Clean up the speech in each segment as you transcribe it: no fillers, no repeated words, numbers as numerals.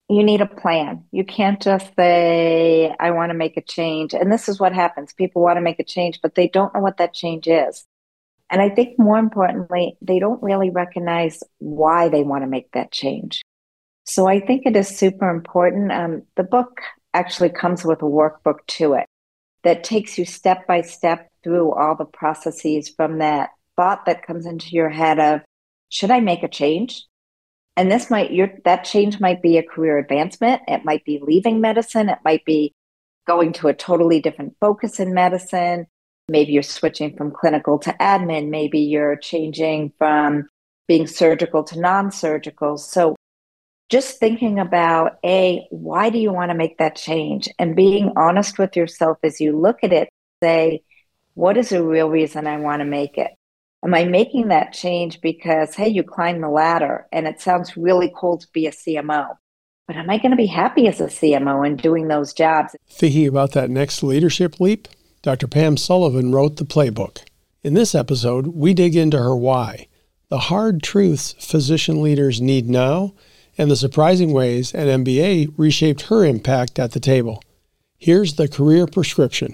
you need a plan. You can't just say, I want to make a change. And this is what happens. People want to make a change, but they don't know what that change is. And I think more importantly, they don't really recognize why they want to make that change. So I think it is super important. The book actually comes with a workbook to it that takes you step by step through all the processes from that thought that comes into your head of, should I make a change? And that change might be a career advancement. It might be leaving medicine. It might be going to a totally different focus in medicine. Maybe you're switching from clinical to admin. Maybe you're changing from being surgical to non-surgical. So just thinking about why do you want to make that change? And being honest with yourself as you look at it, say, what is the real reason I want to make it? Am I making that change because, hey, you climbed the ladder and it sounds really cool to be a CMO, but am I going to be happy as a CMO and doing those jobs? Thinking about that next leadership leap? Dr. Pam Sullivan wrote the playbook. In this episode, we dig into her why, the hard truths physician leaders need now, and the surprising ways an MBA reshaped her impact at the table. Here's the career prescription.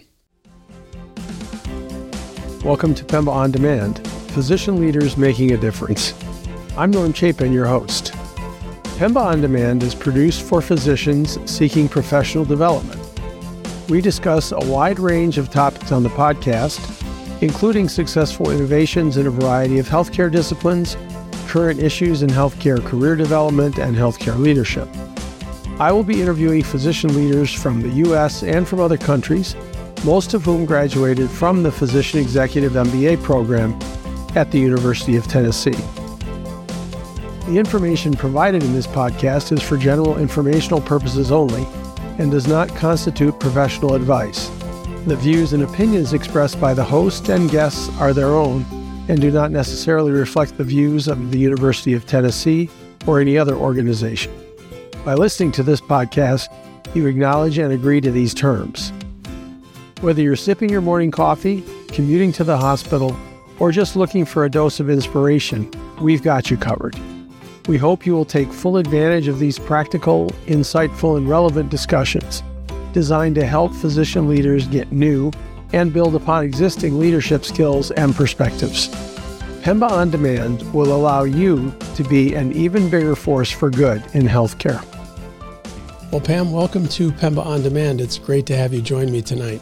Welcome to Pemba On Demand, Physician Leaders Making a Difference. I'm Norm Chapin, your host. Pemba On Demand is produced for physicians seeking professional development. We discuss a wide range of topics on the podcast, including successful innovations in a variety of healthcare disciplines, current issues in healthcare career development, and healthcare leadership. I will be interviewing physician leaders from the U.S. and from other countries, most of whom graduated from the Physician Executive MBA program at the University of Tennessee. The information provided in this podcast is for general informational purposes only and does not constitute professional advice. The views and opinions expressed by the host and guests are their own and do not necessarily reflect the views of the University of Tennessee or any other organization. By listening to this podcast, you acknowledge and agree to these terms. Whether you're sipping your morning coffee, commuting to the hospital, or just looking for a dose of inspiration, we've got you covered. We hope you will take full advantage of these practical, insightful, and relevant discussions designed to help physician leaders get new and build upon existing leadership skills and perspectives. Pemba On Demand will allow you to be an even bigger force for good in healthcare. Well, Pam, welcome to Pemba On Demand. It's great to have you join me tonight.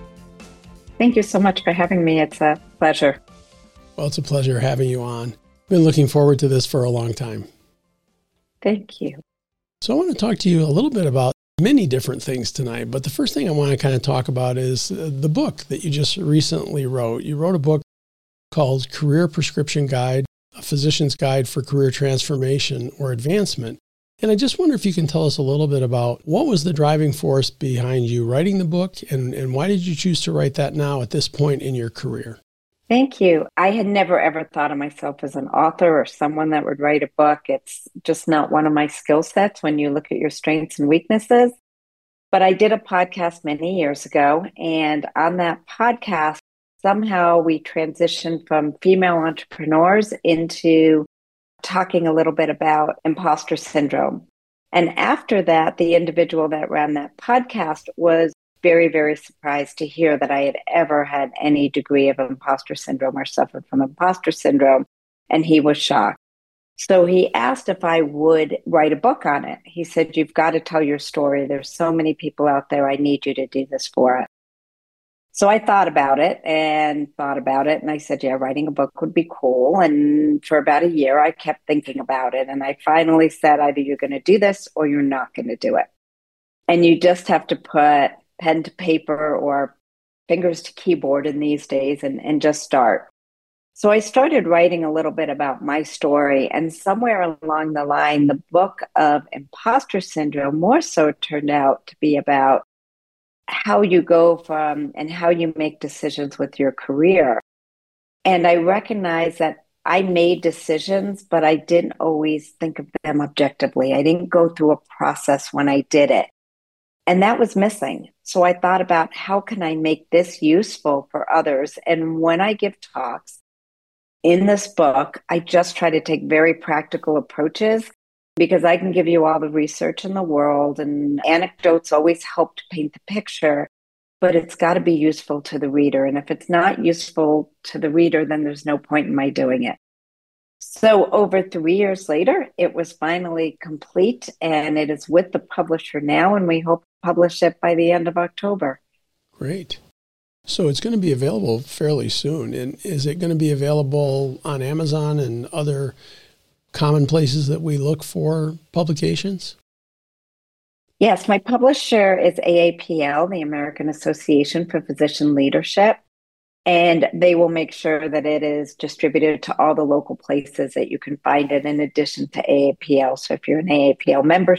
Thank you so much for having me. It's a pleasure. Well, it's a pleasure having you on. Been looking forward to this for a long time. Thank you. So I want to talk to you a little bit about many different things tonight, but the first thing I want to kind of talk about is the book that you just recently wrote. You wrote a book called Career Prescription Guide, a Physician's Guide for Career Transformation or Advancement. And I just wonder if you can tell us a little bit about what was the driving force behind you writing the book and why did you choose to write that now at this point in your career? Thank you. I had never ever thought of myself as an author or someone that would write a book. It's just not one of my skill sets when you look at your strengths and weaknesses. But I did a podcast many years ago, and on that podcast, somehow we transitioned from female entrepreneurs into talking a little bit about imposter syndrome. And after that, the individual that ran that podcast was very, very surprised to hear that I had ever had any degree of imposter syndrome or suffered from imposter syndrome. And he was shocked. So he asked if I would write a book on it. He said, you've got to tell your story. There's so many people out there. I need you to do this for it. So I thought about it. And I said, yeah, writing a book would be cool. And for about a year, I kept thinking about it. And I finally said, either you're going to do this or you're not going to do it. And you just have to put pen to paper or fingers to keyboard in these days and just start. So I started writing a little bit about my story, and somewhere along the line, the book of imposter syndrome more so turned out to be about how you go from and how you make decisions with your career. And I recognized that I made decisions, but I didn't always think of them objectively. I didn't go through a process when I did it. And that was missing. So I thought about how can I make this useful for others? And when I give talks in this book, I just try to take very practical approaches because I can give you all the research in the world, and anecdotes always help to paint the picture, but it's got to be useful to the reader. And if it's not useful to the reader, then there's no point in my doing it. So over 3 years later, it was finally complete, and it is with the publisher now, and we hope to publish it by the end of October. Great. So it's going to be available fairly soon. And is it going to be available on Amazon and other common places that we look for publications? Yes, my publisher is AAPL, the American Association for Physician Leadership, and they will make sure that it is distributed to all the local places that you can find it in addition to AAPL. So if you're an AAPL member,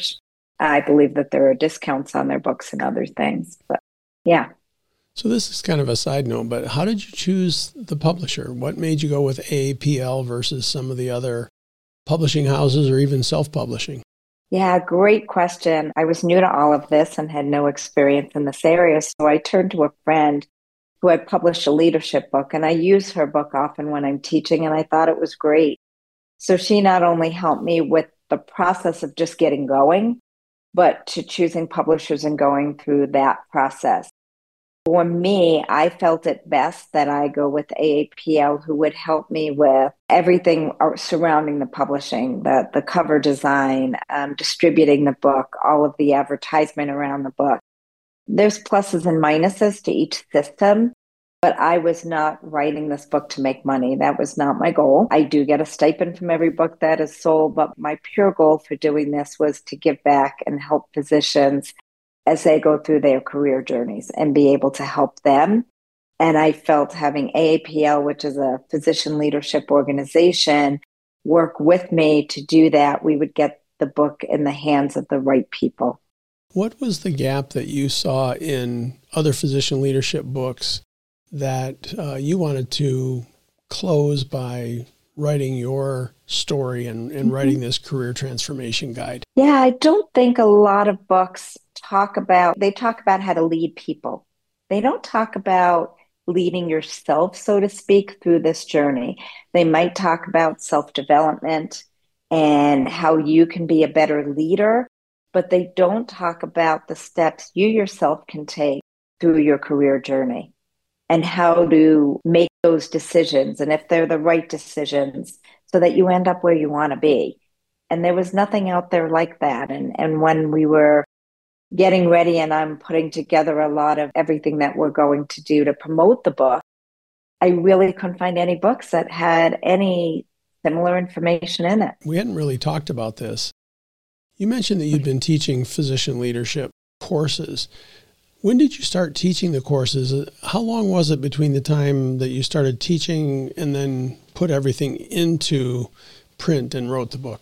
I believe that there are discounts on their books and other things. But yeah. So this is kind of a side note, but how did you choose the publisher? What made you go with AAPL versus some of the other publishing houses or even self-publishing? Yeah, great question. I was new to all of this and had no experience in this area. So I turned to a friend who had published a leadership book, and I use her book often when I'm teaching, and I thought it was great. So she not only helped me with the process of just getting going, but to choosing publishers and going through that process. For me, I felt it best that I go with AAPL, who would help me with everything surrounding the publishing, the cover design, distributing the book, all of the advertisement around the book. There's pluses and minuses to each system, but I was not writing this book to make money. That was not my goal. I do get a stipend from every book that is sold, but my pure goal for doing this was to give back and help physicians as they go through their career journeys and be able to help them. And I felt having AAPL, which is a physician leadership organization, work with me to do that, we would get the book in the hands of the right people. What was the gap that you saw in other physician leadership books that you wanted to close by writing your story and writing this career transformation guide? Yeah, I don't think a lot of books talk about how to lead people. They don't talk about leading yourself, so to speak, through this journey. They might talk about self-development and how you can be a better leader, but they don't talk about the steps you yourself can take through your career journey and how to make those decisions and if they're the right decisions so that you end up where you want to be. And there was nothing out there like that. And when we were getting ready and I'm putting together a lot of everything that we're going to do to promote the book, I really couldn't find any books that had any similar information in it. We hadn't really talked about this. You mentioned that you'd been teaching physician leadership courses. When did you start teaching the courses? How long was it between the time that you started teaching and then put everything into print and wrote the book?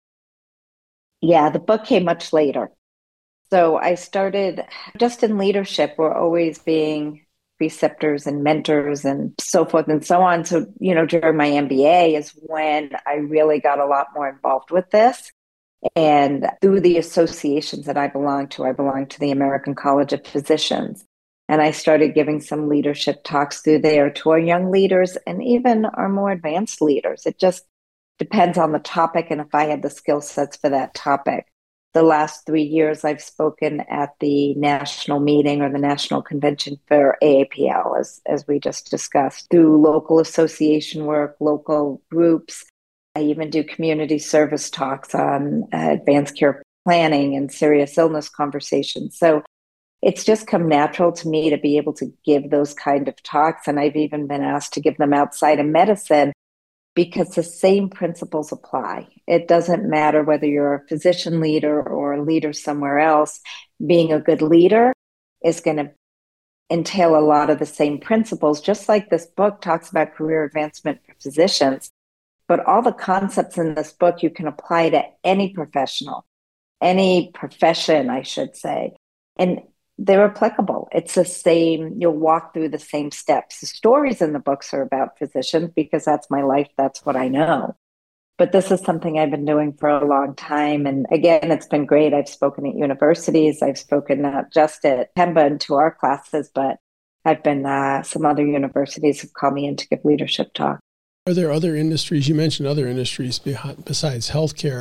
Yeah, the book came much later. So I started just in leadership. We're always being preceptors and mentors and so forth and so on. So, during my MBA is when I really got a lot more involved with this. And through the associations that I belong to the American College of Physicians. And I started giving some leadership talks through there to our young leaders and even our more advanced leaders. It just depends on the topic and if I had the skill sets for that topic. The last 3 years, I've spoken at the national meeting or the national convention for AAPL, as we just discussed, through local association work, local groups. I even do community service talks on advanced care planning and serious illness conversations. So it's just come natural to me to be able to give those kind of talks. And I've even been asked to give them outside of medicine because the same principles apply. It doesn't matter whether you're a physician leader or a leader somewhere else. Being a good leader is going to entail a lot of the same principles, just like this book talks about career advancement for physicians. But all the concepts in this book you can apply to any professional, any profession, I should say. And they're applicable. It's the same, you'll walk through the same steps. The stories in the books are about physicians because that's my life, that's what I know. But this is something I've been doing for a long time. And again, it's been great. I've spoken at universities. I've spoken not just at Pemba and to our classes, but I've been, some other universities have called me in to give leadership talks. Are there other industries, you mentioned other industries besides healthcare,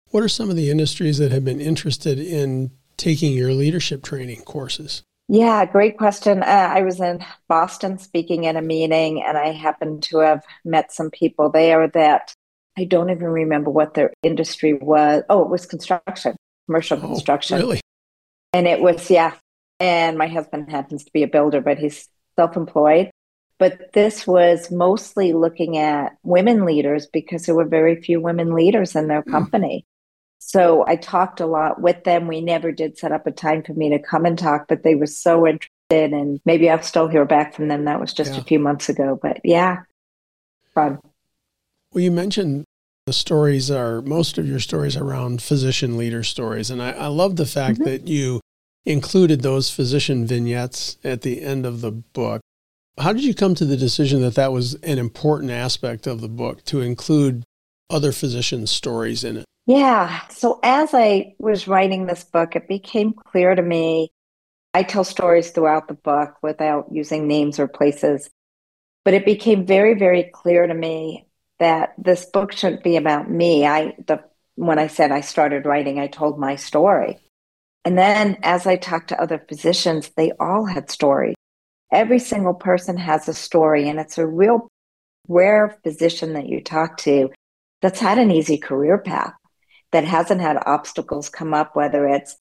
What are some of the industries that have been interested in taking your leadership training courses? Yeah, great question. I was in Boston speaking at a meeting, and I happened to have met some people there that I don't even remember what their industry was. Oh, it was construction, commercial construction. Really? And it was, yeah. And my husband happens to be a builder, but he's self-employed. But this was mostly looking at women leaders because there were very few women leaders in their company. So I talked a lot with them. We never did set up a time for me to come and talk, but they were so interested, and maybe I'll still hear back from them. That was just a few months ago, but yeah, fun. Well, you mentioned most of your stories around physician leader stories. And I love the fact that you included those physician vignettes at the end of the book. How did you come to the decision that that was an important aspect of the book, to include other physicians' stories in it? Yeah. So as I was writing this book, it became clear to me, I tell stories throughout the book without using names or places, but it became very, very clear to me that this book shouldn't be about me. When I said I started writing, I told my story. And then as I talked to other physicians, they all had stories. Every single person has a story, and it's a real rare physician that you talk to that's had an easy career path, that hasn't had obstacles come up, whether it's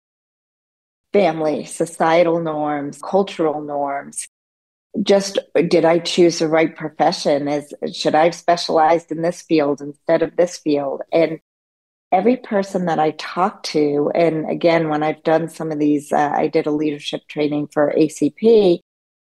family, societal norms, cultural norms. Just, did I choose the right profession? Should I have specialized in this field instead of this field? And every person that I talk to, and again, when I've done some of these, I did a leadership training for ACP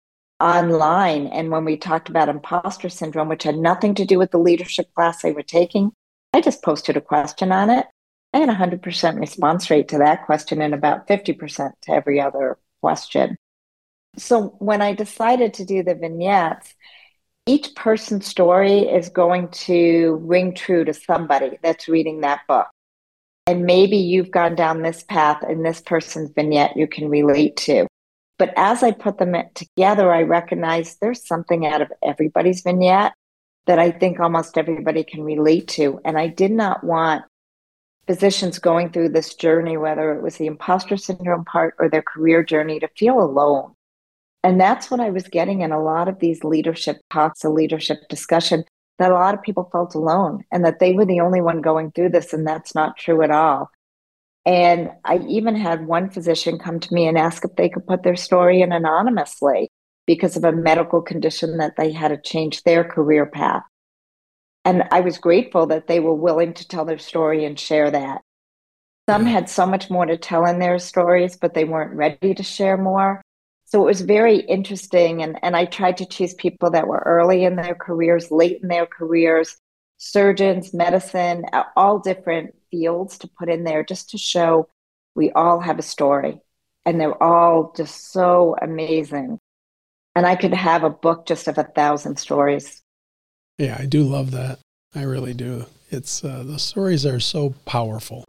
online. And when we talked about imposter syndrome, which had nothing to do with the leadership class they were taking, I just posted a question on it. I had a 100% response rate to that question and about 50% to every other question. So when I decided to do the vignettes, each person's story is going to ring true to somebody that's reading that book. And maybe you've gone down this path and this person's vignette you can relate to. But as I put them together, I recognized there's something out of everybody's vignette that I think almost everybody can relate to. And I did not want physicians going through this journey, whether it was the imposter syndrome part or their career journey, to feel alone. And that's what I was getting in a lot of these leadership talks, a leadership discussion, that a lot of people felt alone and that they were the only one going through this. And that's not true at all. And I even had one physician come to me and ask if they could put their story in anonymously because of a medical condition that they had to change their career path. And I was grateful that they were willing to tell their story and share that. Some had so much more to tell in their stories, but they weren't ready to share more. So it was very interesting. And I tried to choose people that were early in their careers, late in their careers, surgeons, medicine, all different fields to put in there just to show we all have a story. And they're all just so amazing. And I could have a book just of 1,000 stories. Yeah, I do love that. I really do. It's the stories are so powerful.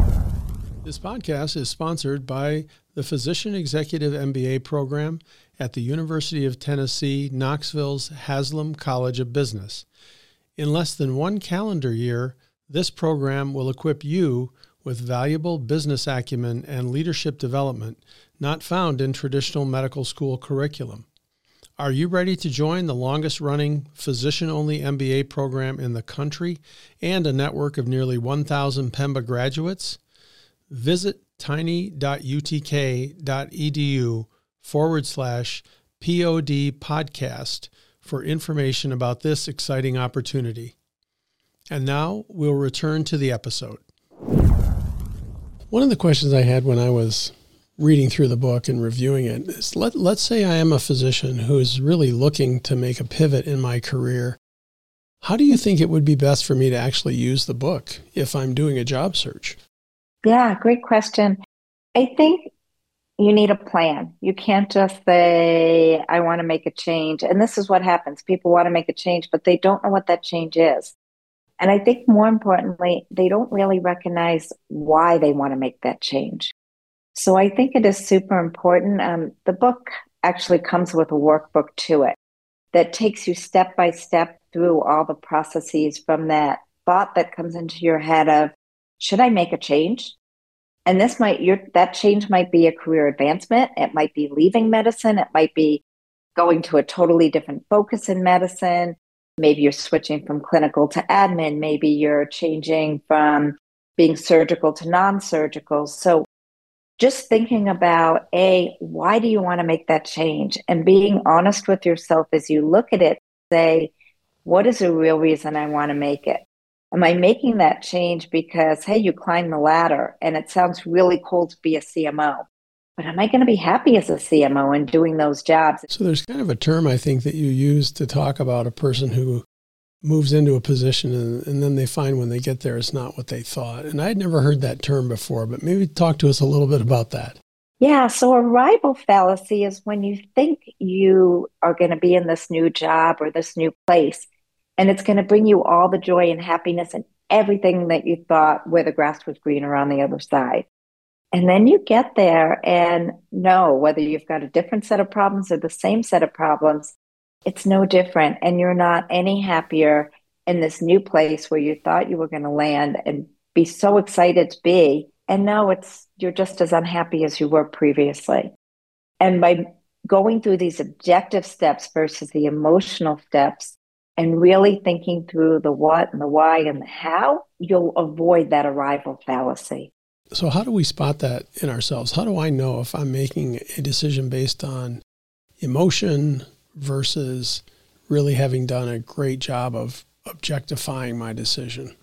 This podcast is sponsored by the Physician Executive MBA program at the University of Tennessee, Knoxville's Haslam College of Business. In less than 1 calendar year, this program will equip you with valuable business acumen and leadership development not found in traditional medical school curriculum. Are you ready to join the longest-running physician-only MBA program in the country and a network of nearly 1,000 PEMBA graduates? Visit tiny.utk.edu/POD podcast for information about this exciting opportunity. And now we'll return to the episode. One of the questions I had when I was reading through the book and reviewing it is, let's say I am a physician who is really looking to make a pivot in my career. How do you think it would be best for me to actually use the book if I'm doing a job search? Yeah, great question. I think you need a plan. You can't just say, I want to make a change. And this is what happens. People want to make a change, but they don't know what that change is. And I think more importantly, they don't really recognize why they want to make that change. So I think it is super important. The book actually comes with a workbook to it that takes you step by step through all the processes from that thought that comes into your head of, should I make a change? And that change might be a career advancement. It might be leaving medicine. It might be going to a totally different focus in medicine. Maybe you're switching from clinical to admin. Maybe you're changing from being surgical to non-surgical. So just thinking about, why do you want to make that change? And being honest with yourself as you look at it, say, what is the real reason I want to make it? Am I making that change because, hey, you climb the ladder and it sounds really cool to be a CMO, but am I going to be happy as a CMO and doing those jobs? So there's kind of a term, I think, that you use to talk about a person who moves into a position and then they find when they get there it's not what they thought. And I'd never heard that term before, but maybe talk to us a little bit about that. Yeah, so arrival fallacy is when you think you are going to be in this new job or this new place, and it's going to bring you all the joy and happiness and everything that you thought where the grass was greener on the other side. And then you get there and know whether you've got a different set of problems or the same set of problems, it's no different. And you're not any happier in this new place where you thought you were going to land and be so excited to be. And now you're just as unhappy as you were previously. And by going through these objective steps versus the emotional steps and really thinking through the what and the why and the how, you'll avoid that arrival fallacy. So how do we spot that in ourselves? How do I know if I'm making a decision based on emotion versus really having done a great job of objectifying my decision?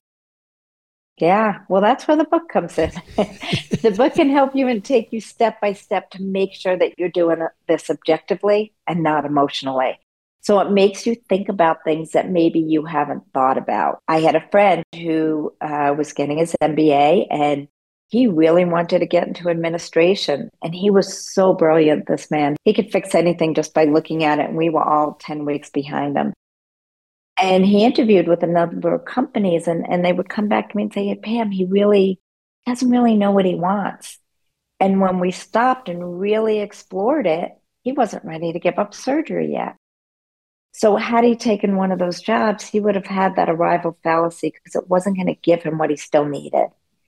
Yeah, well, that's where the book comes in. The book can help you and take you step by step to make sure that you're doing this objectively and not emotionally. So it makes you think about things that maybe you haven't thought about. I had a friend who was getting his MBA and he really wanted to get into administration. And he was so brilliant, this man. He could fix anything just by looking at it. And we were all 10 weeks behind him. And he interviewed with a number of companies and they would come back to me and say, hey, Pam, he really doesn't really know what he wants. And when we stopped and really explored it, he wasn't ready to give up surgery yet. So had he taken one of those jobs, he would have had that arrival fallacy because it wasn't going to give him what he still needed.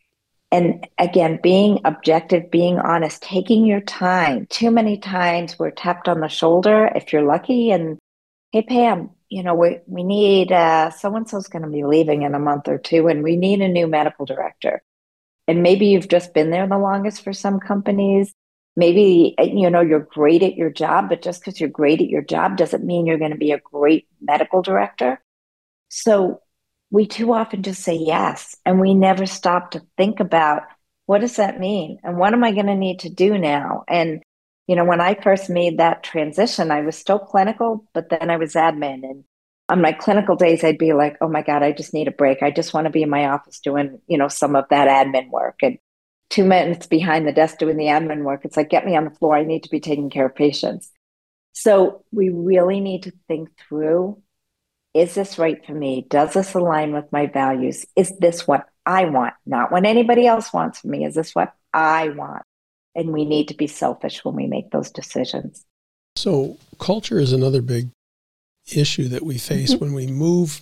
And again, being objective, being honest, taking your time. Too many times we're tapped on the shoulder if you're lucky and, hey, Pam, we need, so-and-so's going to be leaving in a month or two and we need a new medical director. And maybe you've just been there the longest for some companies. Maybe, you're great at your job, but just because you're great at your job doesn't mean you're going to be a great medical director. So we too often just say yes, and we never stop to think about what does that mean? And what am I going to need to do now? And, when I first made that transition, I was still clinical, but then I was admin. And on my clinical days, I'd be like, oh my God, I just need a break. I just want to be in my office doing, some of that admin work. And 2 minutes behind the desk doing the admin work, it's like, get me on the floor. I need to be taking care of patients. So we really need to think through, is this right for me? Does this align with my values? Is this what I want? Not what anybody else wants from me. Is this what I want? And we need to be selfish when we make those decisions. So culture is another big issue that we face when we move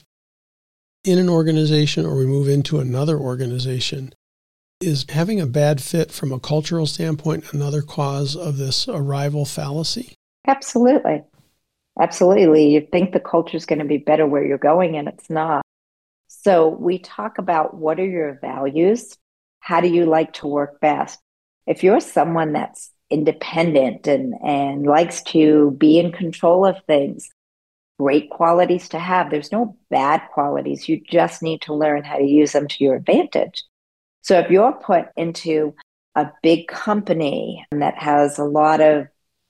in an organization or we move into another organization. Is having a bad fit from a cultural standpoint another cause of this arrival fallacy? Absolutely. Absolutely. You think the culture is going to be better where you're going, and it's not. So we talk about what are your values? How do you like to work best? If you're someone that's independent and likes to be in control of things, great qualities to have. There's no bad qualities. You just need to learn how to use them to your advantage. So if you're put into a big company that has a lot of,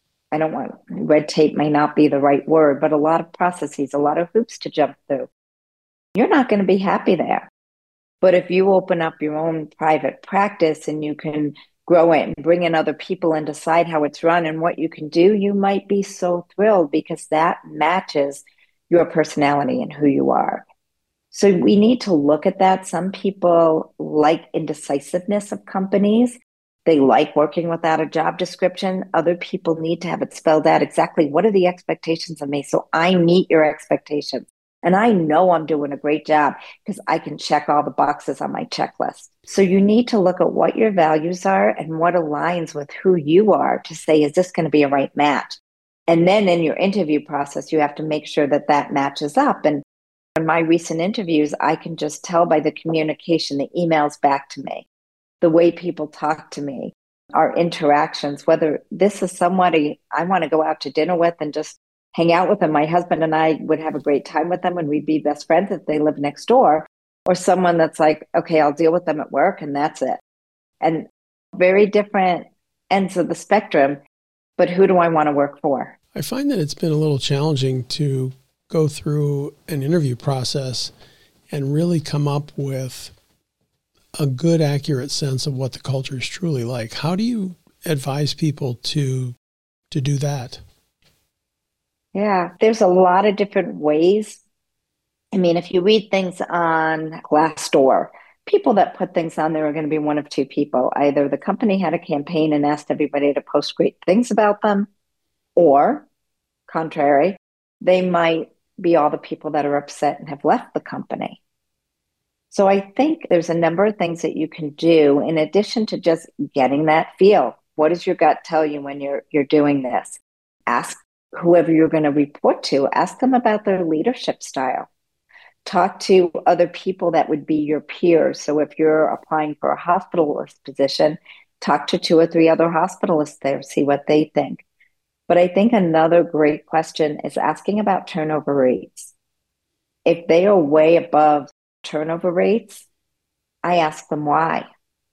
red tape may not be the right word, but a lot of processes, a lot of hoops to jump through, you're not going to be happy there. But if you open up your own private practice and you can grow it and bring in other people and decide how it's run and what you can do, you might be so thrilled because that matches your personality and who you are. So we need to look at that. Some people like indecisiveness of companies. They like working without a job description. Other people need to have it spelled out exactly what are the expectations of me so I meet your expectations. And I know I'm doing a great job because I can check all the boxes on my checklist. So you need to look at what your values are and what aligns with who you are to say, is this going to be a right match? And then in your interview process, you have to make sure that that matches up. And in my recent interviews, I can just tell by the communication, the emails back to me, the way people talk to me, our interactions, whether this is somebody I want to go out to dinner with and just hang out with them. My husband and I would have a great time with them and we'd be best friends if they live next door, or someone that's like, okay, I'll deal with them at work and that's it. And very different ends of the spectrum, but who do I want to work for? I find that it's been a little challenging to go through an interview process and really come up with a good, accurate sense of what the culture is truly like. How do you advise people to do that? Yeah, there's a lot of different ways. I mean, if you read things on Glassdoor, people that put things on there are going to be one of two people. Either the company had a campaign and asked everybody to post great things about them, or contrary, they might be all the people that are upset and have left the company. So I think there's a number of things that you can do in addition to just getting that feel. What does your gut tell you when you're doing this? Ask whoever you're going to report to, ask them about their leadership style. Talk to other people that would be your peers. So if you're applying for a hospitalist position, talk to 2 or 3 other hospitalists there, see what they think. But I think another great question is asking about turnover rates. If they are way above turnover rates, I ask them why.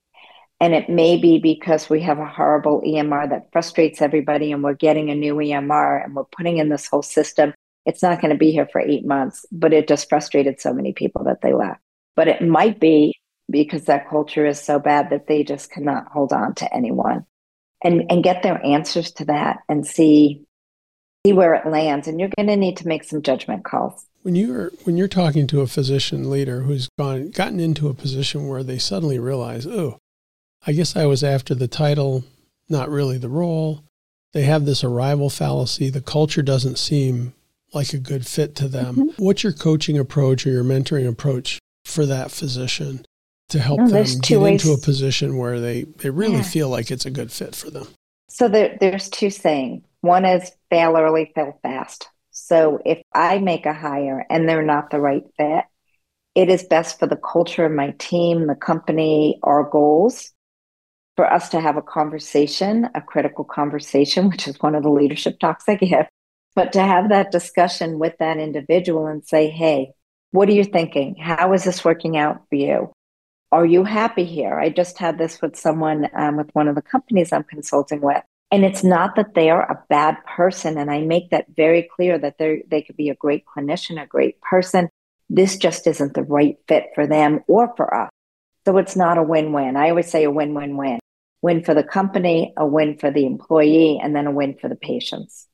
And it may be because we have a horrible EMR that frustrates everybody and we're getting a new EMR and we're putting in this whole system. It's not going to be here for 8 months, but it just frustrated so many people that they left. But it might be because that culture is so bad that they just cannot hold on to anyone. And get their answers to that and see where it lands. And you're going to need to make some judgment calls. When you're talking to a physician leader who's gotten into a position where they suddenly realize, oh, I guess I was after the title, not really the role. They have this arrival fallacy. The culture doesn't seem like a good fit to them. Mm-hmm. What's your coaching approach or your mentoring approach for that physician to help them get into a position where they really feel like it's a good fit for them? So there's 2 sayings. One is fail early, fail fast. So if I make a hire and they're not the right fit, it is best for the culture of my team, the company, our goals, for us to have a conversation, a critical conversation, which is one of the leadership talks I give, but to have that discussion with that individual and say, hey, what are you thinking? How is this working out for you? Are you happy here? I just had this with someone with one of the companies I'm consulting with. And it's not that they are a bad person. And I make that very clear that they could be a great clinician, a great person. This just isn't the right fit for them or for us. So it's not a win-win. I always say a win-win-win. Win for the company, a win for the employee, and then a win for the patients.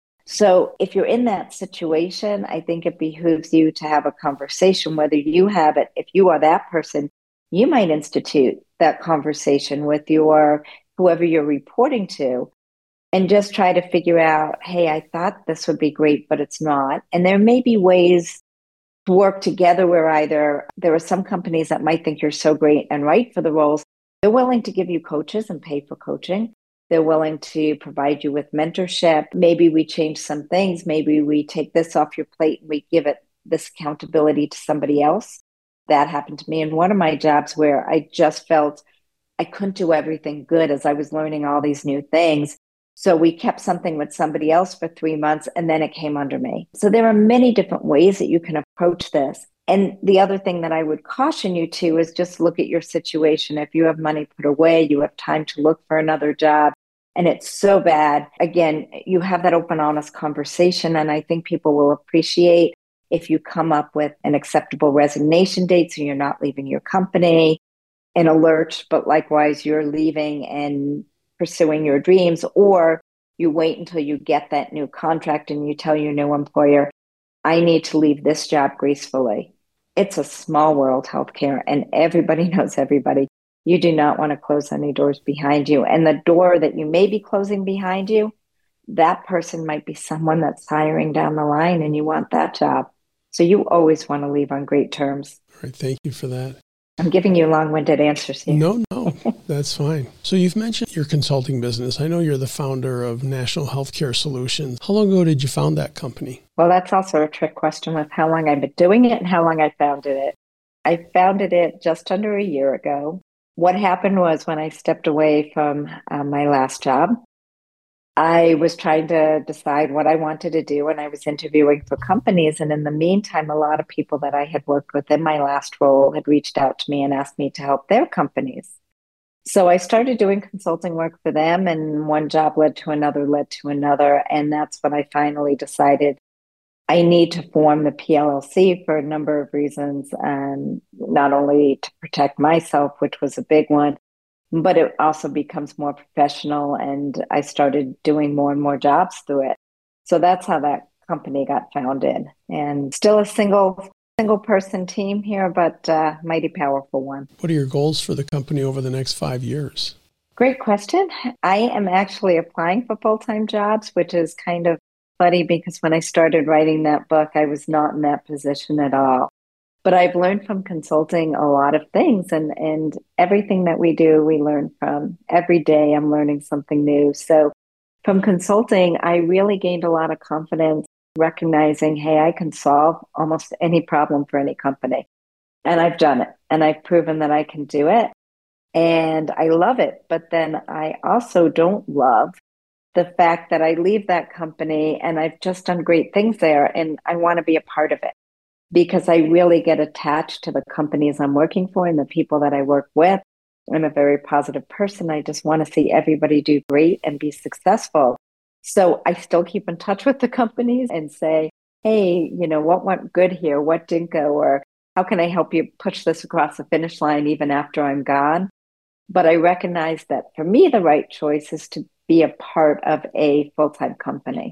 So if you're in that situation, I think it behooves you to have a conversation, whether you have it. If you are that person, you might institute that conversation with your whoever you're reporting to and just try to figure out, hey, I thought this would be great, but it's not. And there may be ways to work together where either there are some companies that might think you're so great and right for the roles. They're willing to give you coaches and pay for coaching. They're willing to provide you with mentorship. Maybe we change some things. Maybe we take this off your plate and we give it this accountability to somebody else. That happened to me in one of my jobs where I just felt I couldn't do everything good as I was learning all these new things. So we kept something with somebody else for 3 months and then it came under me. So there are many different ways that you can approach this. And the other thing that I would caution you to is just look at your situation. If you have money put away, you have time to look for another job, and it's so bad, again, you have that open, honest conversation. And I think people will appreciate if you come up with an acceptable resignation date so you're not leaving your company in a lurch, but likewise you're leaving and pursuing your dreams, or you wait until you get that new contract and you tell your new employer, I need to leave this job gracefully. It's a small world, healthcare, and everybody knows everybody. You do not want to close any doors behind you. And the door that you may be closing behind you, that person might be someone that's hiring down the line and you want that job. So you always want to leave on great terms. All right. Thank you for that. I'm giving you long-winded answers here. No, that's fine. So you've mentioned your consulting business. I know you're the founder of National Healthcare Solutions. How long ago did you found that company? Well, that's also a trick question with how long I've been doing it and how long I founded it. I founded it just under a year ago. What happened was when I stepped away from my last job, I was trying to decide what I wanted to do, and I was interviewing for companies. And in the meantime, a lot of people that I had worked with in my last role had reached out to me and asked me to help their companies. So I started doing consulting work for them, and one job led to another. And that's when I finally decided I need to form the PLLC for a number of reasons, not only to protect myself, which was a big one, but it also becomes more professional, and I started doing more and more jobs through it. So that's how that company got founded, and still a single person team here, but mighty powerful one. What are your goals for the company over the next 5 years? Great question. I am actually applying for full-time jobs, which is kind of funny because when I started writing that book, I was not in that position at all. But I've learned from consulting a lot of things, and everything that we do, we learn from. Every day I'm learning something new. So from consulting, I really gained a lot of confidence recognizing, hey, I can solve almost any problem for any company. And I've done it, and I've proven that I can do it. And I love it. But then I also don't love the fact that I leave that company and I've just done great things there, and I want to be a part of it, because I really get attached to the companies I'm working for and the people that I work with. I'm a very positive person. I just want to see everybody do great and be successful. So I still keep in touch with the companies and say, hey, what went good here? What didn't go? Or how can I help you push this across the finish line even after I'm gone? But I recognize that for me, the right choice is to be a part of a full-time company.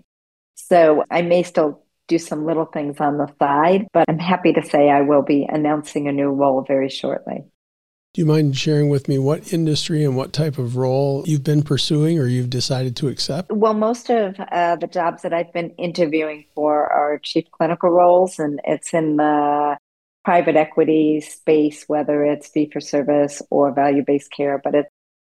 So I may still do some little things on the side, but I'm happy to say I will be announcing a new role very shortly. Do you mind sharing with me what industry and what type of role you've been pursuing or you've decided to accept? Well, most of the jobs that I've been interviewing for are chief clinical roles, and it's in the private equity space, whether it's fee-for-service or value-based care, but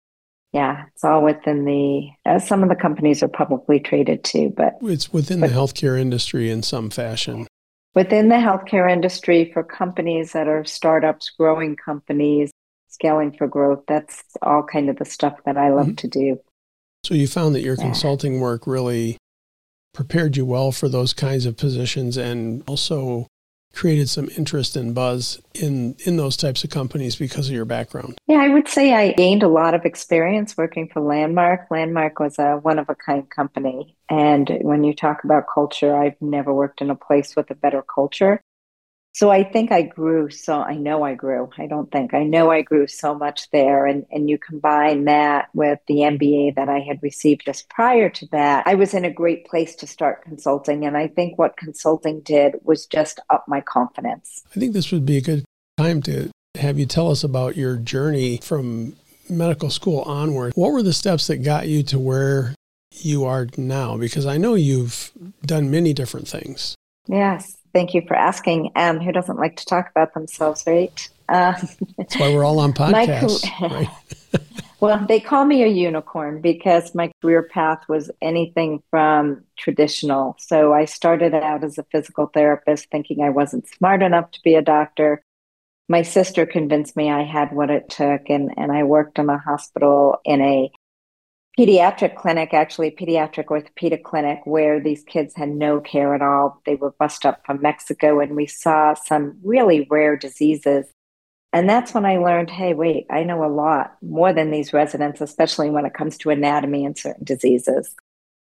it's all within some of the companies are publicly traded too, but it's within the healthcare industry in some fashion. Within the healthcare industry for companies that are startups, growing companies, scaling for growth, that's all kind of the stuff that I love to do. So you found that your consulting work really prepared you well for those kinds of positions and also created some interest and buzz in those types of companies because of your background. Yeah, I would say I gained a lot of experience working for Landmark. Landmark was a one-of-a-kind company. And when you talk about culture, I've never worked in a place with a better culture. So I think I grew. I know I grew. I know I grew so much there. And you combine that with the MBA that I had received just prior to that, I was in a great place to start consulting. And I think what consulting did was just up my confidence. I think this would be a good time to have you tell us about your journey from medical school onward. What were the steps that got you to where you are now? Because I know you've done many different things. Yes. Thank you for asking. Who doesn't like to talk about themselves, right? That's why we're all on podcasts, right? Well, they call me a unicorn because my career path was anything from traditional. So I started out as a physical therapist thinking I wasn't smart enough to be a doctor. My sister convinced me I had what it took, and I worked in a hospital in a pediatric clinic, actually pediatric orthopedic clinic, where these kids had no care at all. They were bussed up from Mexico, and we saw some really rare diseases. And that's when I learned, hey, wait, I know a lot more than these residents, especially when it comes to anatomy and certain diseases.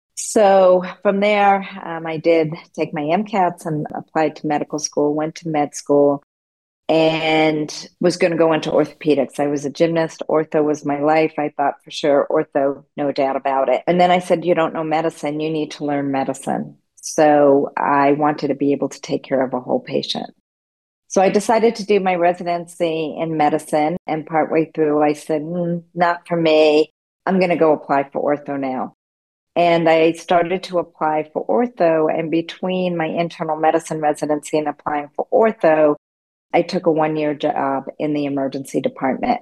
So from there, I did take my MCATs and applied to medical school, went to med school, and was going to go into orthopedics. I was a gymnast. Ortho was my life. I thought for sure ortho, no doubt about it. And then I said, you don't know medicine. You need to learn medicine. So I wanted to be able to take care of a whole patient. So I decided to do my residency in medicine. And partway through, I said, not for me. I'm going to go apply for ortho now. And I started to apply for ortho. And between my internal medicine residency and applying for ortho, I took a 1-year job in the emergency department.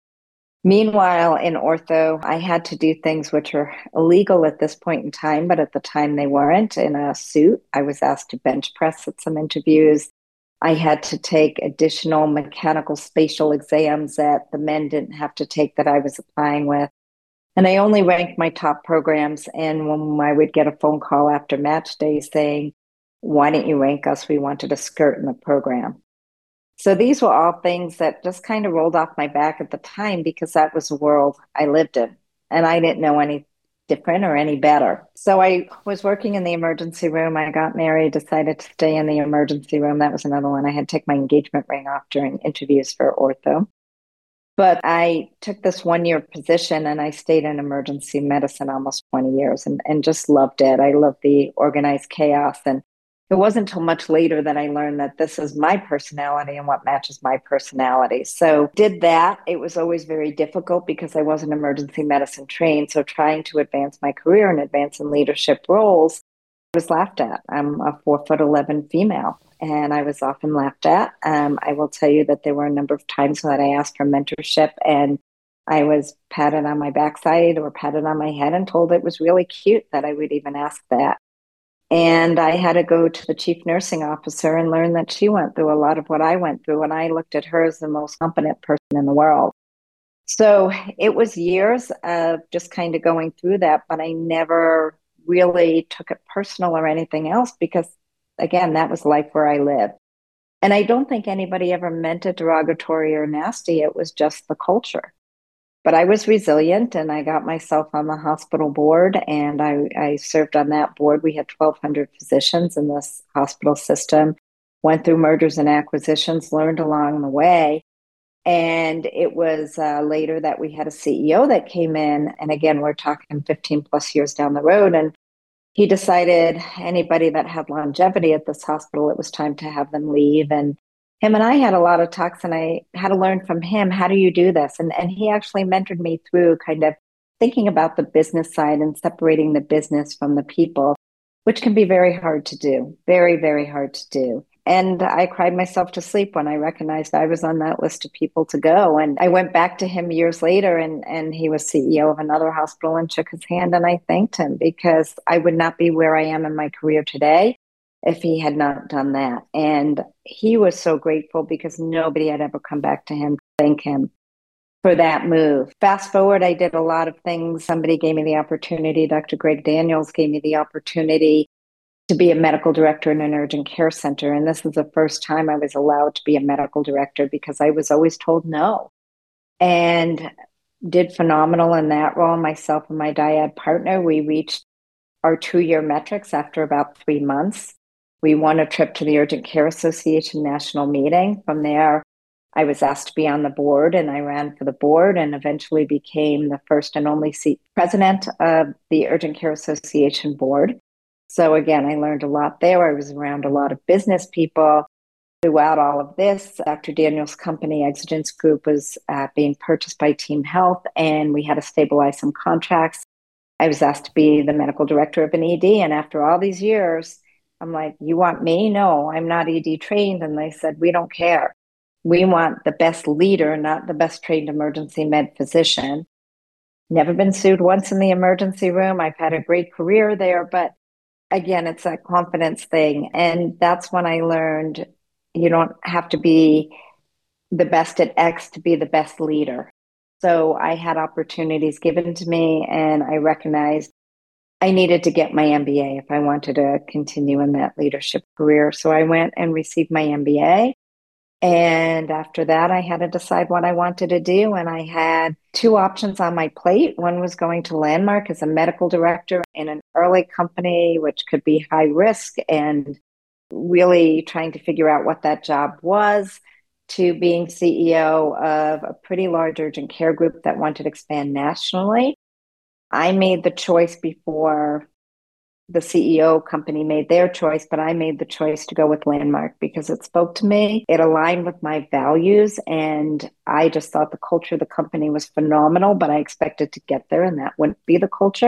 Meanwhile, in ortho, I had to do things which are illegal at this point in time, but at the time they weren't. In a suit, I was asked to bench press at some interviews. I had to take additional mechanical spatial exams that the men didn't have to take that I was applying with. And I only ranked my top programs. And when I would get a phone call after match day saying, "Why didn't you rank us? We wanted a skirt in the program." So these were all things that just kind of rolled off my back at the time because that was the world I lived in. And I didn't know any different or any better. So I was working in the emergency room. I got married, decided to stay in the emergency room. That was another one. I had to take my engagement ring off during interviews for ortho. But I took this 1-year position and I stayed in emergency medicine almost 20 years and just loved it. I loved the organized chaos. And it wasn't until much later that I learned that this is my personality and what matches my personality. So did that. It was always very difficult because I wasn't emergency medicine trained. So trying to advance my career and advance in leadership roles was laughed at. I'm a 4'11" female, and I was often laughed at. I will tell you that there were a number of times that I asked for mentorship and I was patted on my backside or patted on my head and told it was really cute that I would even ask that. And I had to go to the chief nursing officer and learn that she went through a lot of what I went through. And I looked at her as the most competent person in the world. So it was years of just kind of going through that, but I never really took it personal or anything else because, again, that was life where I lived. And I don't think anybody ever meant it derogatory or nasty. It was just the culture. But I was resilient and I got myself on the hospital board and I served on that board. We had 1,200 physicians in this hospital system, went through mergers and acquisitions, learned along the way. And it was later that we had a CEO that came in. And again, we're talking 15 plus years down the road. And he decided anybody that had longevity at this hospital, it was time to have them leave. And him and I had a lot of talks, and I had to learn from him, how do you do this? And he actually mentored me through kind of thinking about the business side and separating the business from the people, which can be very hard to do, very, very hard to do. And I cried myself to sleep when I recognized I was on that list of people to go. And I went back to him years later, and he was CEO of another hospital, and shook his hand. And I thanked him because I would not be where I am in my career today if he had not done that. And he was so grateful because nobody had ever come back to him to thank him for that move. Fast forward, I did a lot of things. Somebody gave me the opportunity. Dr. Greg Daniels gave me the opportunity to be a medical director in an urgent care center. And this was the first time I was allowed to be a medical director because I was always told no. And did phenomenal in that role. Myself and my dyad partner, we reached our 2-year metrics after about 3 months. We won a trip to the Urgent Care Association national meeting. From there, I was asked to be on the board, and I ran for the board and eventually became the first and only president of the Urgent Care Association board. So again, I learned a lot there. I was around a lot of business people. Throughout all of this, Dr. Daniels' company, Exigence Group, was being purchased by Team Health, and we had to stabilize some contracts. I was asked to be the medical director of an ED, and after all these years, I'm like, you want me? No, I'm not ED trained. And they said, we don't care. We want the best leader, not the best trained emergency med physician. Never been sued once in the emergency room. I've had a great career there, but again, it's a confidence thing. And that's when I learned you don't have to be the best at X to be the best leader. So I had opportunities given to me, and I recognized I needed to get my MBA if I wanted to continue in that leadership career. So I went and received my MBA. And after that, I had to decide what I wanted to do. And I had 2 options on my plate. One was going to Landmark as a medical director in an early company, which could be high risk, and really trying to figure out what that job was, to being CEO of a pretty large urgent care group that wanted to expand nationally. I made the choice before the CEO company made their choice, but I made the choice to go with Landmark because it spoke to me. It aligned with my values, and I just thought the culture of the company was phenomenal, but I expected to get there and that wouldn't be the culture.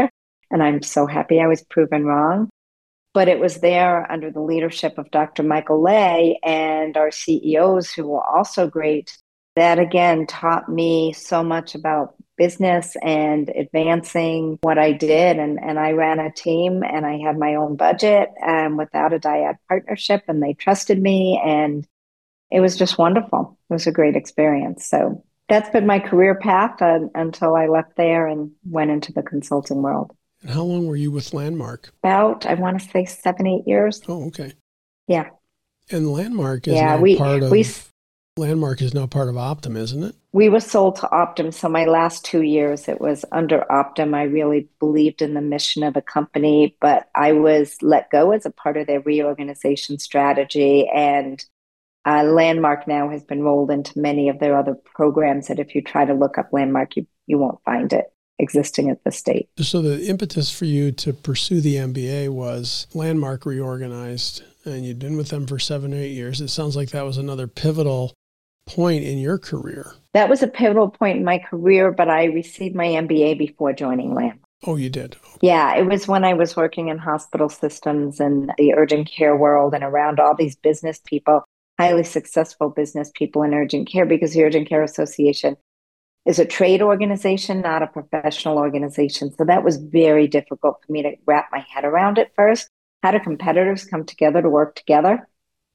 And I'm so happy I was proven wrong. But it was there under the leadership of Dr. Michael Lay and our CEOs, who were also great, that again taught me so much about business and advancing what I did. And I ran a team and I had my own budget without a dyad partnership, and they trusted me. And it was just wonderful. It was a great experience. So that's been my career path until I left there and went into the consulting world. And how long were you with Landmark? About, I want to say 7, 8 years. Oh, okay. Yeah. And Landmark is Yeah, now part of Landmark is now part of Optum, isn't it? we were sold to Optum. So my last 2 years, it was under Optum. I really believed in the mission of the company, but I was let go as a part of their reorganization strategy. And Landmark now has been rolled into many of their other programs that if you try to look up Landmark, you won't find it existing at the state. So the impetus for you to pursue the MBA was Landmark reorganized, and you'd been with them for 7 or 8 years. It sounds like that was another pivotal point in your career. That was a pivotal point in my career, but I received my MBA before joining Landmark. Oh, you did? Okay. Yeah, it was when I was working in hospital systems and the urgent care world and around all these business people, highly successful business people in urgent care, because the Urgent Care Association is a trade organization, not a professional organization. So that was very difficult for me to wrap my head around at first. How do competitors come together to work together?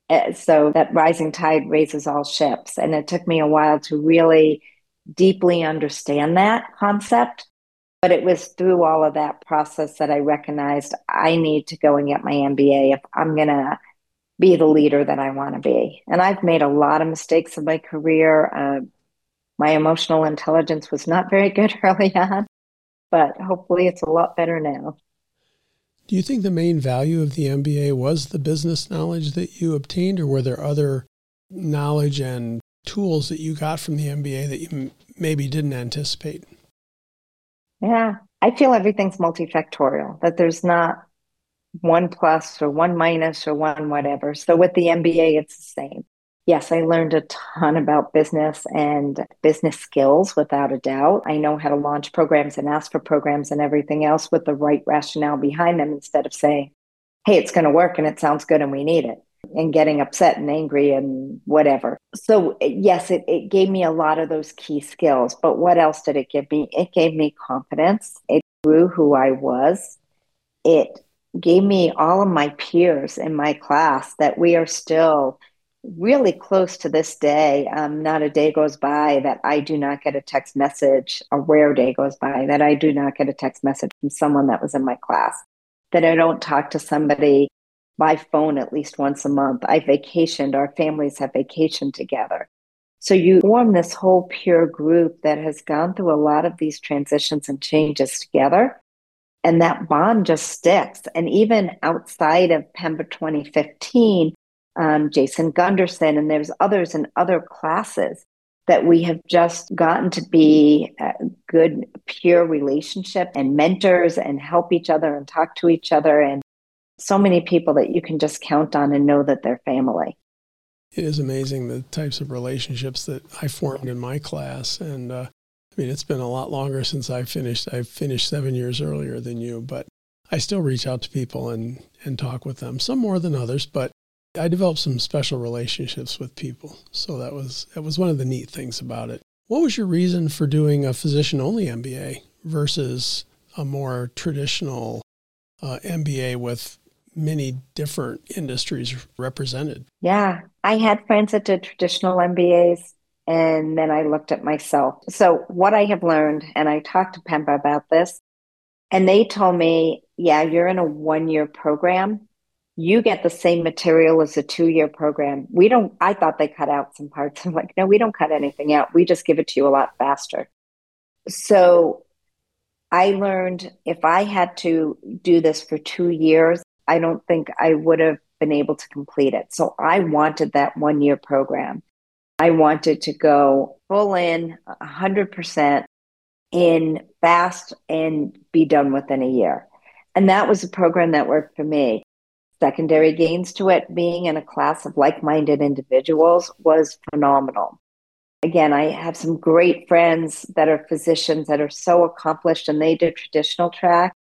So that rising tide raises all ships. And it took me a while to really deeply understand that concept. But it was through all of that process that I recognized I need to go and get my MBA if I'm going to be the leader that I want to be. And I've made a lot of mistakes in my career. My emotional intelligence was not very good early on, but hopefully it's a lot better now. Do you think the main value of the MBA was the business knowledge that you obtained, or were there other knowledge and tools that you got from the MBA that you maybe didn't anticipate? Yeah, I feel everything's multifactorial, that there's not one plus or one minus or one whatever. So with the MBA, it's the same. Yes, I learned a ton about business and business skills without a doubt. I know how to launch programs and ask for programs and everything else with the right rationale behind them, instead of saying, hey, it's going to work and it sounds good and we need it, and getting upset and angry and whatever. So yes, it gave me a lot of those key skills. But what else did it give me? It gave me confidence. It grew who I was. It gave me all of my peers in my class that we are still really close to this day. Not a day goes by that I do not get a text message, a rare day goes by that I do not get a text message from someone that was in my class, that I don't talk to somebody by phone at least once a month. I vacationed, our families have vacationed together. So you form this whole peer group that has gone through a lot of these transitions and changes together. And that bond just sticks. And even outside of Pemba 2015, Jason Gunderson, and there's others in other classes that we have just gotten to be a good peer relationship and mentors and help each other and talk to each other. And so many people that you can just count on and know that they're family. It is amazing the types of relationships that I formed in my class. And I mean, it's been a lot longer since I finished. I finished 7 years earlier than you, but I still reach out to people and talk with them, some more than others, but I developed some special relationships with people. So that was one of the neat things about it. What was your reason for doing a physician-only MBA versus a more traditional MBA with many different industries represented? Yeah, I had friends that did traditional MBAs, and then I looked at myself. So what I have learned, and I talked to Pemba about this, and they told me, yeah, you're in a 1-year program. You get the same material as a 2-year program. I thought they cut out some parts. I'm like, no, we don't cut anything out. We just give it to you a lot faster. So I learned if I had to do this for 2 years, I don't think I would have been able to complete it. So I wanted that 1-year program. I wanted to go full in 100% in fast and be done within a year. And that was a program that worked for me. Secondary gains to it, being in a class of like-minded individuals, was phenomenal. Again, I have some great friends that are physicians that are so accomplished, and they did traditional track.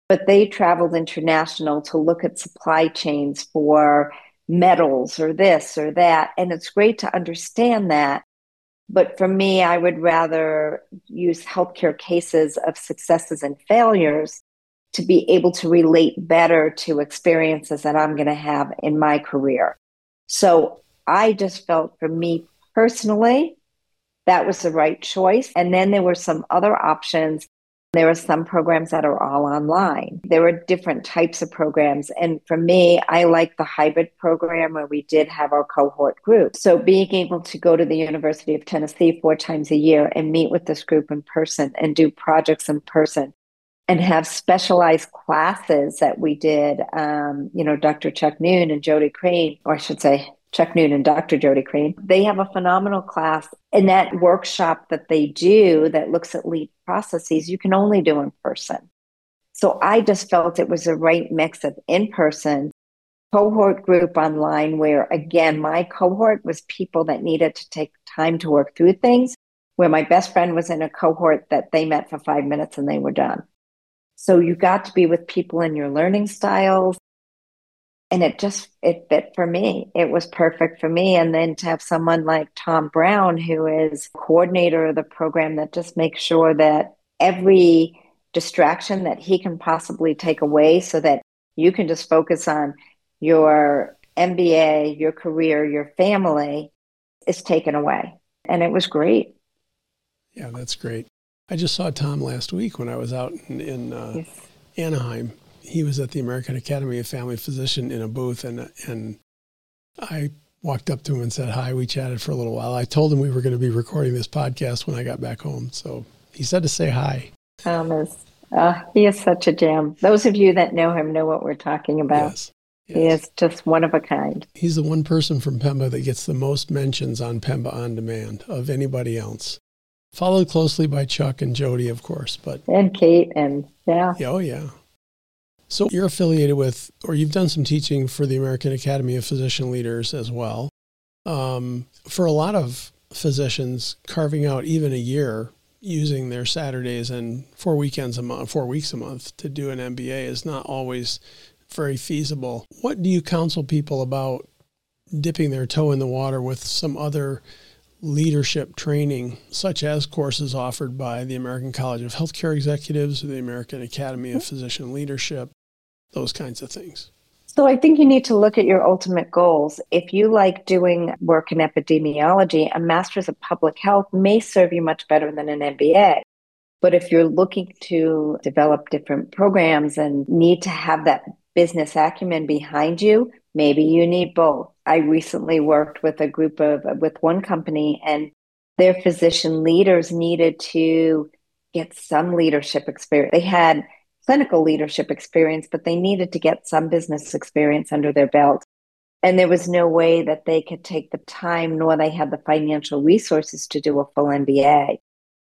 but they traveled international to look at supply chains for metals or this or that. And it's great to understand that. But for me, I would rather use healthcare cases of successes and failures to be able to relate better to experiences that I'm going to have in my career. So I just felt for me personally, that was the right choice. And then there were some other options. There are some programs that are all online. There were different types of programs. And for me, I like the hybrid program where we did have our cohort group. So being able to go to the University of Tennessee 4 times a year and meet with this group in person and do projects in person and have specialized classes that we did, Dr. Chuck Noon and Jody Crane, or I should say Chuck Noon and Dr. Jody Crane, they have a phenomenal class. In that workshop that they do that looks at lead processes, you can only do in person. So I just felt it was the right mix of in-person, cohort group online, where again, my cohort was people that needed to take time to work through things, where my best friend was in a cohort that they met for 5 minutes and they were done. So you got to be with people in your learning styles. And it fit for me. It was perfect for me. And then to have someone like Tom Brown, who is coordinator of the program, that just makes sure that every distraction that he can possibly take away so that you can just focus on your MBA, your career, your family is taken away. And it was great. Yeah, that's great. I just saw Tom last week when I was out in Yes. Anaheim. He was at the American Academy of Family Physician in a booth, and I walked up to him and said hi. We chatted for a little while. I told him we were going to be recording this podcast when I got back home, so he said to say hi. He is such a gem. Those of you that know him know what we're talking about. Yes. He is just one of a kind. He's the one person from Pemba that gets the most mentions on Pemba On Demand of anybody else. Followed closely by Chuck and Jody, of course. And Kate, and yeah. Oh, yeah. So you're affiliated with, or you've done some teaching for the American Academy of Physician Leaders as well. For a lot of physicians, carving out even a year using their Saturdays and 4 weeks a month to do an MBA is not always very feasible. What do you counsel people about dipping their toe in the water with some other leadership training, such as courses offered by the American College of Healthcare Executives or the American Academy of Physician Leadership, those kinds of things? So I think you need to look at your ultimate goals. If you like doing work in epidemiology, a master's of public health may serve you much better than an MBA. But if you're looking to develop different programs and need to have that business acumen behind you, maybe you need both. I recently worked with with one company, and their physician leaders needed to get some leadership experience. They had clinical leadership experience, but they needed to get some business experience under their belt. And there was no way that they could take the time, nor they had the financial resources to do a full MBA.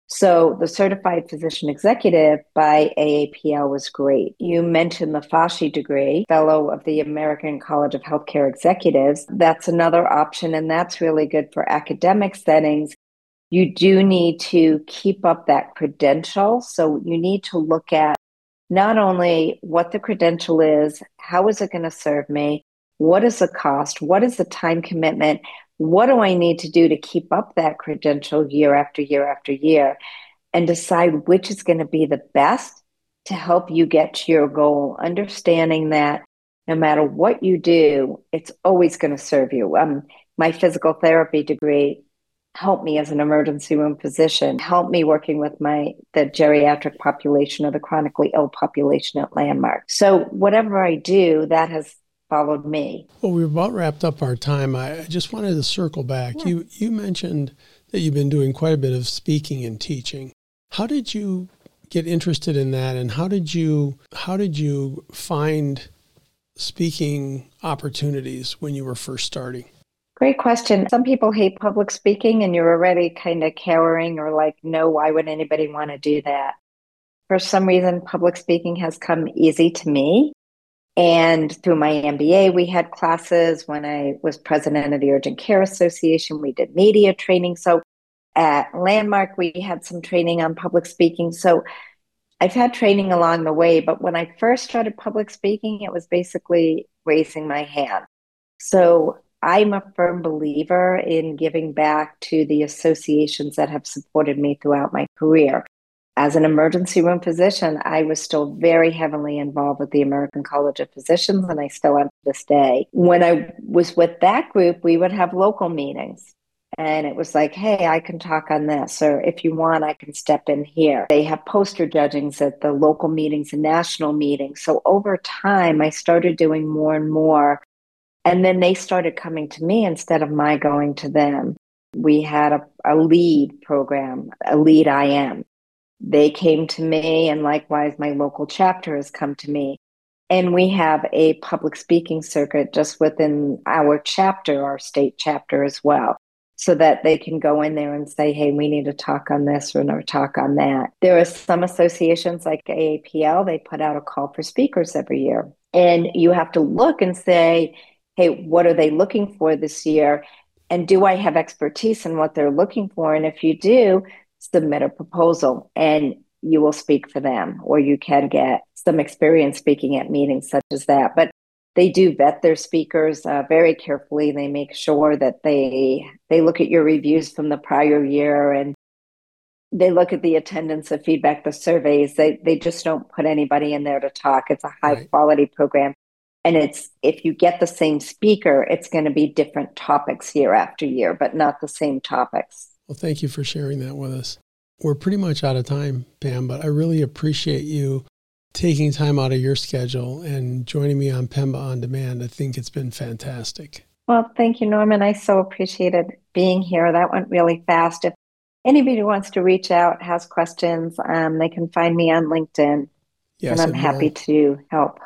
So the Certified Physician Executive by AAPL was great. You mentioned the FASHI degree, Fellow of the American College of Healthcare Executives. That's another option, and that's really good for academic settings. You do need to keep up that credential. So you need to look at not only what the credential is, how is it going to serve me? What is the cost? What is the time commitment? What do I need to do to keep up that credential year after year after year, and decide which is going to be the best to help you get to your goal, understanding that no matter what you do, it's always going to serve you. My physical therapy degree helped me as an emergency room physician, helped me working with the geriatric population or the chronically ill population at Landmark. So whatever I do, that has followed me. Well, we've about wrapped up our time. I just wanted to circle back. Yeah. You mentioned that you've been doing quite a bit of speaking and teaching. How did you get interested in that, and how did you find speaking opportunities when you were first starting? Great question. Some people hate public speaking, and you're already kind of cowering or like, no, why would anybody want to do that? For some reason, public speaking has come easy to me. And through my MBA, we had classes. When I was president of the Urgent Care Association, we did media training. So at Landmark, we had some training on public speaking. So I've had training along the way, but when I first started public speaking, it was basically raising my hand. So I'm a firm believer in giving back to the associations that have supported me throughout my career. As an emergency room physician, I was still very heavily involved with the American College of Physicians, and I still am to this day. When I was with that group, we would have local meetings. And it was like, hey, I can talk on this, or if you want, I can step in here. They have poster judgings at the local meetings and national meetings. So over time, I started doing more and more. And then they started coming to me instead of my going to them. We had a lead program, a lead IM. They came to me, and likewise, my local chapter has come to me. And we have a public speaking circuit just within our chapter, our state chapter as well, so that they can go in there and say, hey, we need to talk on this or no talk on that. There are some associations like AAPL, they put out a call for speakers every year. And you have to look and say, hey, what are they looking for this year? And do I have expertise in what they're looking for? And if you do, submit a proposal and you will speak for them, or you can get some experience speaking at meetings such as that. But they do vet their speakers very carefully. They make sure that they look at your reviews from the prior year, and they look at the attendance, the feedback, the surveys. They just don't put anybody in there to talk. It's a high quality program. And if you get the same speaker, it's going to be different topics year after year, but not the same topics. Well, thank you for sharing that with us. We're pretty much out of time, Pam, but I really appreciate you taking time out of your schedule and joining me on PEMBA On Demand. I think it's been fantastic. Well, thank you, Norman. I so appreciated being here. That went really fast. If anybody wants to reach out, has questions, they can find me on LinkedIn. Yes, and I'm happy to help.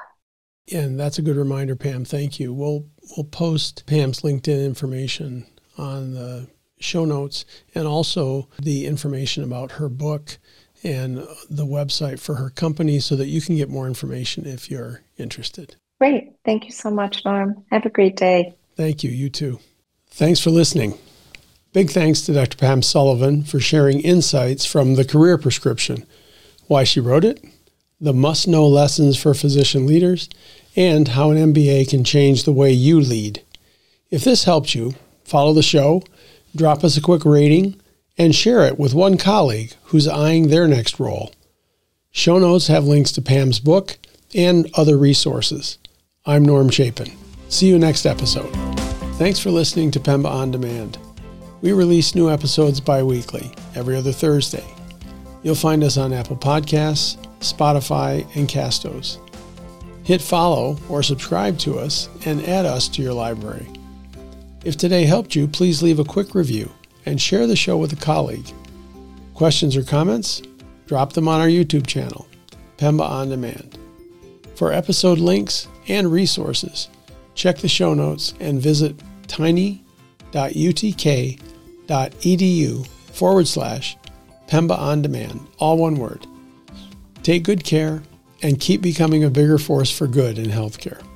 And that's a good reminder, Pam. Thank you. We'll post Pam's LinkedIn information on the show notes, and also the information about her book and the website for her company, so that you can get more information if you're interested. Great. Thank you so much, Norm. Have a great day. Thank you. You too. Thanks for listening. Big thanks to Dr. Pam Sullivan for sharing insights from The Career Prescription, why she wrote it, the must-know lessons for physician leaders, and how an MBA can change the way you lead. If this helped you, follow the show, drop us a quick rating, and share it with one colleague who's eyeing their next role. Show notes have links to Pam's book and other resources. I'm Norm Chapin. See you next episode. Thanks for listening to PEMBA On Demand. We release new episodes bi-weekly, every other Thursday. You'll find us on Apple Podcasts, Spotify, and Castos. Hit follow or subscribe to us and add us to your library. If today helped you, please leave a quick review and share the show with a colleague. Questions or comments? Drop them on our YouTube channel, PEMBA On Demand. For episode links and resources, check the show notes and visit tiny.utk.edu/PEMBA On Demand, all one word. Take good care and keep becoming a bigger force for good in healthcare.